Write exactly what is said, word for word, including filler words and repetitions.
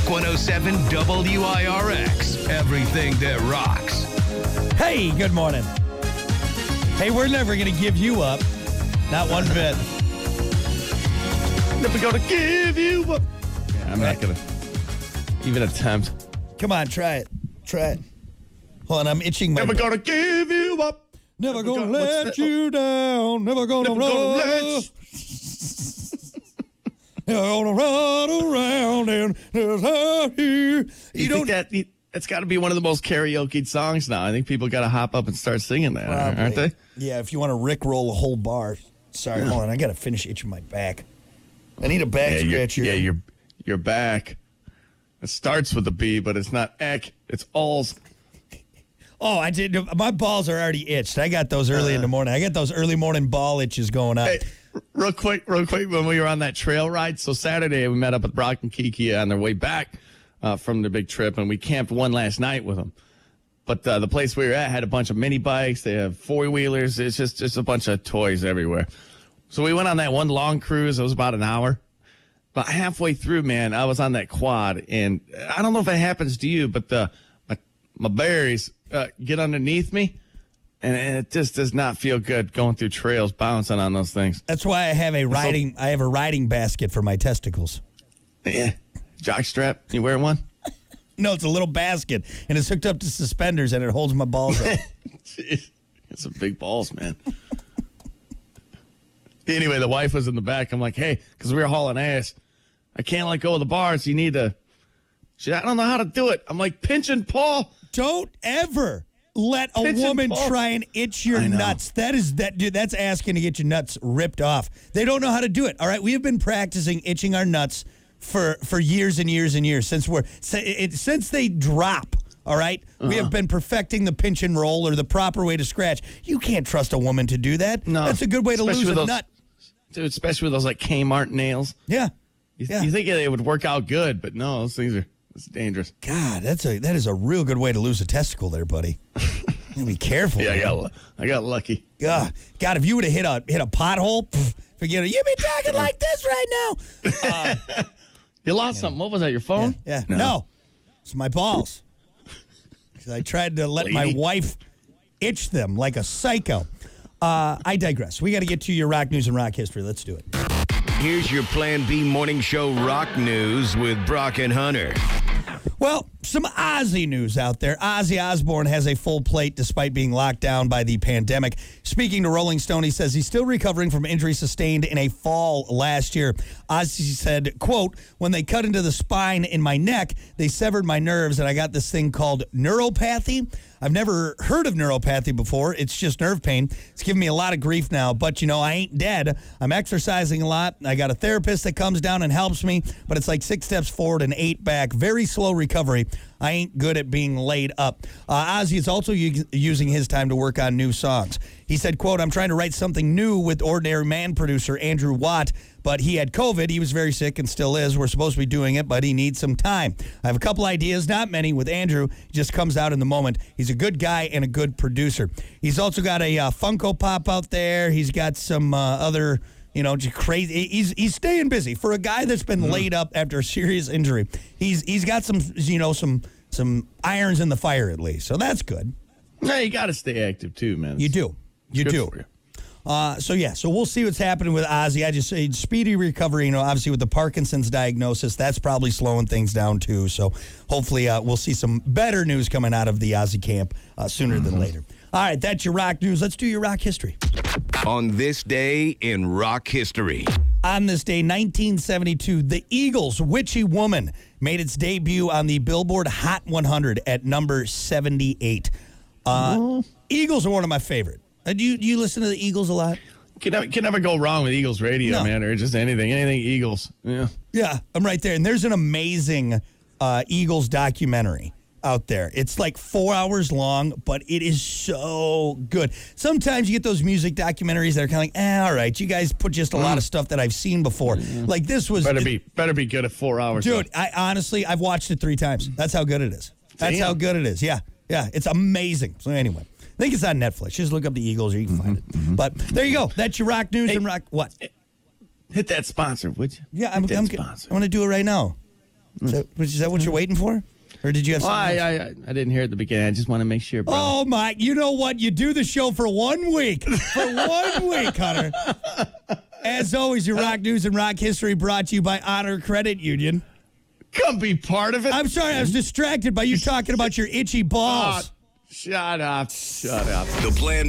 Rock one oh seven W I R X. Everything that rocks. Hey, good morning. Hey, we're never going to give you up. Not one bit. Never going to give you up. Yeah, I'm not going to even attempt. Come on, try it. Try it. Hold on, I'm itching my... Never going to give you up. Never, never gonna, gonna let you down. Never gonna never run. Gonna let Never gonna run around and there's out here. You, you don't... think that that's got to be one of the most karaoke songs now? I think people got to hop up and start singing that, Probably. aren't they? Yeah, if you want to rickroll a whole bar. Sorry, yeah. Hold on. I got to finish itching my back. I need a back yeah, scratcher. Yeah, your your back. It starts with a B, but it's not ek. It's alls. Oh, I did. My balls are already itched. I got those early uh, in the morning. I got those early morning ball itches going up. Hey, real quick, real quick, when we were on that trail ride, so Saturday we met up with Brock and Kiki on their way back uh, from the big trip, and we camped one last night with them. But uh, the place we were at had a bunch of mini bikes. They have four-wheelers. It's just, just a bunch of toys everywhere. So we went on that one long cruise. It was about an hour. But halfway through, man, I was on that quad, and I don't know if it happens to you, but the my, my berries uh, get underneath me, and it just does not feel good going through trails, bouncing on those things. That's why I have a riding. So, I have a riding basket for my testicles. Yeah, jockstrap. You wear one? No, it's a little basket, and it's hooked up to suspenders, and it holds my balls up. Jeez, it's some big balls, man. Anyway, the wife was in the back. I'm like, hey, because we were hauling ass. I can't let go of the bars. You need to. She, I don't know how to do it. I'm like, pinch and pull. Don't ever let a pinch woman and try and itch your nuts. That is that, dude. That's asking to get your nuts ripped off. They don't know how to do it. All right, we have been practicing itching our nuts for for years and years and years since we're since they drop. All right, uh-huh. We have been perfecting the pinch and roll or the proper way to scratch. You can't trust a woman to do that. No, that's a good way to especially lose a those, nut. Dude, especially with those like Kmart nails. Yeah. You, yeah. you think they would work out good, but no, those things are it's dangerous. God, that's a that is a real good way to lose a testicle there, buddy. You be careful. Yeah, I got I got lucky. God, God, if you would have hit a hit a pothole, pff, forget it. You be talking like this right now. Uh, you lost yeah. something. What was that? Your phone? Yeah. yeah. No. no, it's my balls. I tried to let Lady. my wife itch them like a psycho. Uh, I digress. We got to get to your rock news and rock history. Let's do it. Here's your Plan B Morning Show rock news with Brock and Hunter. Well, some Ozzy news out there. Ozzy Osbourne has a full plate despite being locked down by the pandemic. Speaking to Rolling Stone, he says he's still recovering from injuries sustained in a fall last year. Ozzy said, quote, when they cut into the spine in my neck, they severed my nerves and I got this thing called neuropathy. I've never heard of neuropathy before. It's just nerve pain. It's giving me a lot of grief now, but, you know, I ain't dead. I'm exercising a lot. I got a therapist that comes down and helps me, but it's like six steps forward and eight back. Very slow recovery. I ain't good at being laid up. Uh, Ozzy is also u- using his time to work on new songs. He said, quote, I'm trying to write something new with Ordinary Man producer Andrew Watt, but he had COVID. He was very sick and still is. We're supposed to be doing it, but he needs some time. I have a couple ideas, not many, with Andrew. He just comes out in the moment. He's a good guy and a good producer. He's also got a uh, Funko Pop out there. He's got some uh, other... You know, just crazy. He's he's staying busy for a guy that's been mm-hmm. laid up after a serious injury. He's he's got some you know some some irons in the fire at least, so that's good. Yeah, you got to stay active too, man. You do, you do. You. Uh, so yeah, so we'll see what's happening with Ozzy. I just say speedy recovery. You know, obviously with the Parkinson's diagnosis, that's probably slowing things down too. So hopefully uh, we'll see some better news coming out of the Ozzy camp uh, sooner mm-hmm. than later. All right, that's your rock news. Let's do your rock history. On this day in rock history. On this day, nineteen seventy-two, the Eagles' Witchy Woman made its debut on the Billboard Hot one hundred at number seventy-eight. Uh, mm. Eagles are one of my favorite. Uh, do, you, do you listen to the Eagles a lot? Can never, can never go wrong with Eagles radio, no. man, or just anything. Anything Eagles. Yeah, yeah, I'm right there. And there's an amazing uh, Eagles documentary out there. It's like four hours long, but it is so good. Sometimes you get those music documentaries that are kind of like, eh, all right, you guys put just a mm. lot of stuff that I've seen before. Mm. Like this was... Better it, be better be good at four hours. Dude, though. I honestly, I've watched it three times. That's how good it is. That's Damn. how good it is. Yeah, yeah, it's amazing. So anyway, I think it's on Netflix. Just look up the Eagles or you can mm-hmm, find it. Mm-hmm. But there you go. That's your rock news hey, and rock... What? Hit that sponsor, would you? Yeah, I'm, I'm, I'm going to do it right now. Is that, is that what you're waiting for? Or did you have Well, something I, else? I I didn't hear it at the beginning. I just want to make sure, brother. Oh, my. You know what? You do the show for one week. For one week, Hunter. As always, your rock news and rock history brought to you by Honor Credit Union. Come be part of it. I'm sorry, I was distracted by you talking about your itchy balls. Oh, shut up. Shut up. The Plan